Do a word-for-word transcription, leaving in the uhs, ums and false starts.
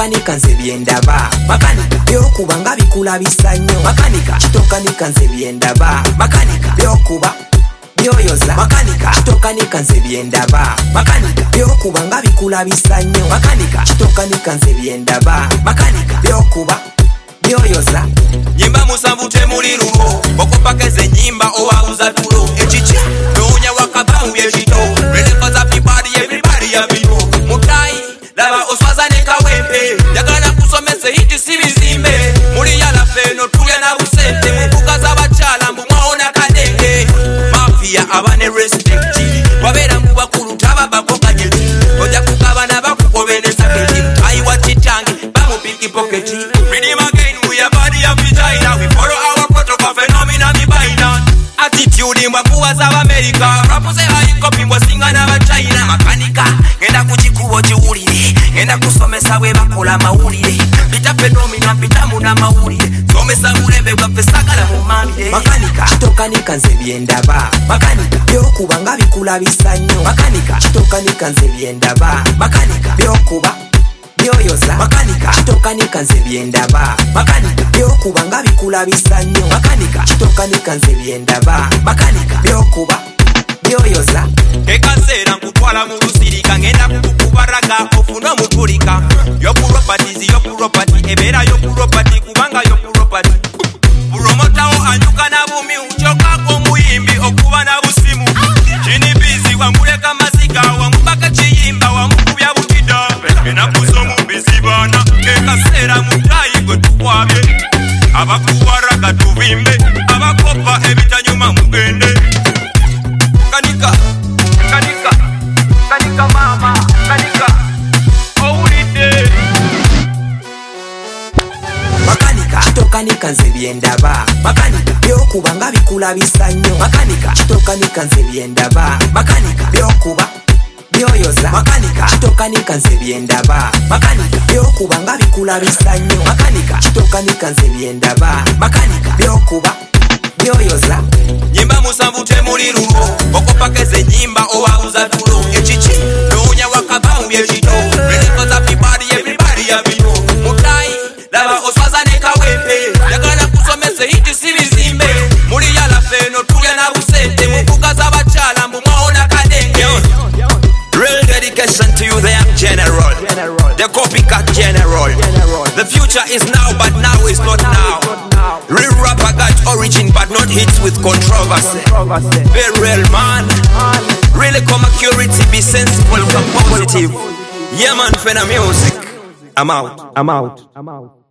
kitokanika nze byendaba makanika byokuba nga bikulabisa nnyo makanika kitokanika nze byendaba makanika byokuba byoyoza makanika kitokanika nze byendaba makanika byokuba nga bikulabisa nnyo makanika kitokanika nze byendaba makanika byokuba byoyoza nyimba musanvu temuli lulo okopakeze nyimba owauza tulo echichi nonya wakabamu byekito renekoza everybody everybody yabino mutai laba oswaza ne kawempe yagala kusomese hiti sibizimbe muri yala feno tulya na busente muvuga z'abachala mbumwaona kadenge mafia abane respect wabera mu bakulu taba bakoka jeti oja kukabana bakukobeleza keti mutai watitange bamu big pocket redeem again we are body of vagina we follow our protocol phenomena mibaina attitude mbakuwa za America rapose high copy mwasinga na China makanika ngenda kuchikubo chiwulire ngenda kusomesa bwe bakola mawulire bita phenomena bitamu na mawulire somesa mulembe bwa pesagala mu mambire makanika kitokanika nze byendaba makanika byokuba nga bikulabisa nnyo makanika kitokanika nze byendaba makanika byokuba byoyoza makanika kitokanika nze byendaba makanika byokuba nga bikulabisa nnyo makanika kitokanika nze byendaba makanika byokuba byoyoza kekaseera nkutwala mu lusirika ngenda kukubaraga ofuna omupulika yopuropati yopuropati ebeera yopuropati kubanga yopuropati puromotawo anyuka na bumi ukyokako omuyimbi okuba na busimu kini bizi wamuleka maziga wamubaka kiyimba wamukubya bukida enakuza omubizibana kekaseera mutayi gwe tukwabye abakubaraga tubimbe abakopa ebitanyuma mugende kanika kanika kanika mama kanika owulidde makanika kitokanika nze byendaba makanika byokuba nga bikulabisa nnyo makanika kitokanika nze byendaba makanika byokuba byoyoza makanika kitokanika nze byendaba makanika byokuba nga bikulabisa nnyo makanika kitokanika nze byendaba makanika byokuba byoyoza nyimba musanvu temuli lulo okopakeze nyimba owauza tulo echichi nonya wakabamu byekito renekoza everybody everybody yabino mutai laba oswaza ne kawempe yagala kusomese hiti sibizimbe muri yala feno tulya na busente muvuga z'abachala mbumwaona kadenge real dedication to you the general, general. The copycat general. general the future is now but now is not now real rapper got origin but not hits with controversy, controversy. Be real man, man. Really come accuracy, be sensible, come positive. Yeah man, fena music. I'm out, I'm out, I'm out.